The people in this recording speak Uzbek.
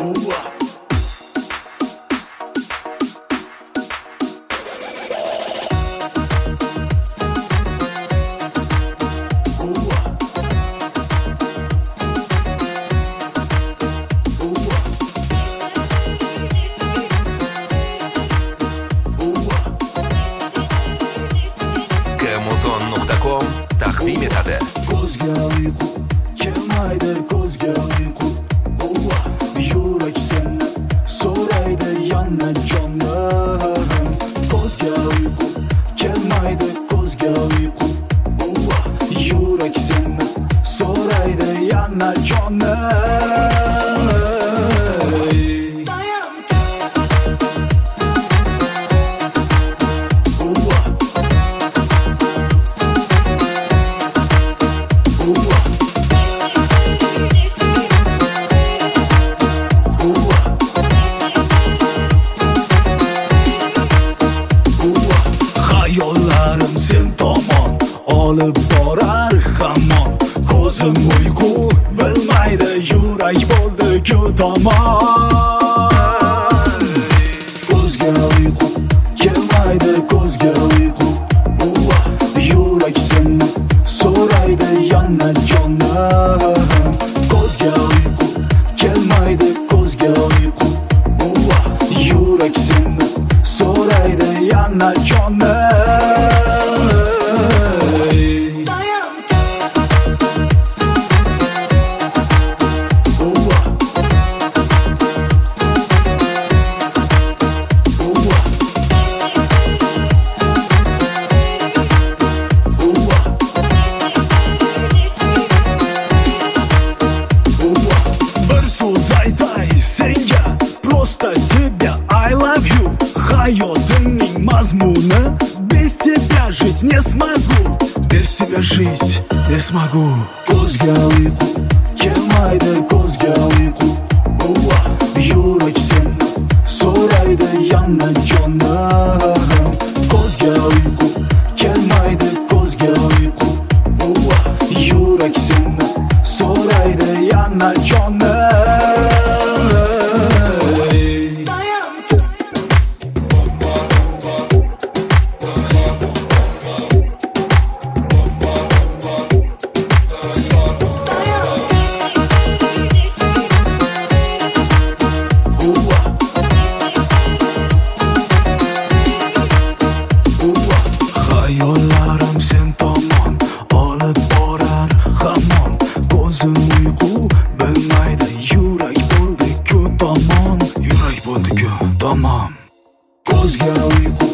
Kmuzon.com taqdim etadi. Ko'zga uyqu kelmaydi, ko'zga uyqu. Yurak seni so'raydi yana jonim. Ko'zga uyqu kelmaydi, ko'zga uyqu. Yurak seni so'raydi yana jonim. Hayollarim sen tomon olib borar hamon. Ko'zim uyqu bilmaydi, yurak bo'ldi-ku tomon. Ko'zga uyqu kelmaydi, ko'zga uyqu. Yurak seni so'raydi yana jonim. Ko'zga uyqu kelmaydi, ko'zga uyqu. Yurak seni so'raydi yana jonim. Bir so'z aytay senga, просто тебя I love you. Hayotimning mazmuni, без тебя жить не смогу. Без тебя жить не смогу. Ko'zga uyqu kelmaydi, ko'zga uyqu. Yurak seni so'raydi yana jonim. Ko'zga uyqu kelmaydi, ko'zga uyqu. Yurak seni so'raydi yana jonim. Hayollarim sen tomon olib borar hamon. Ko'zim uyqu bilmaydi, yurak bo'ldi-ku tomon. Yurak bo'ldi-ku tomon. Ko'zga uyqu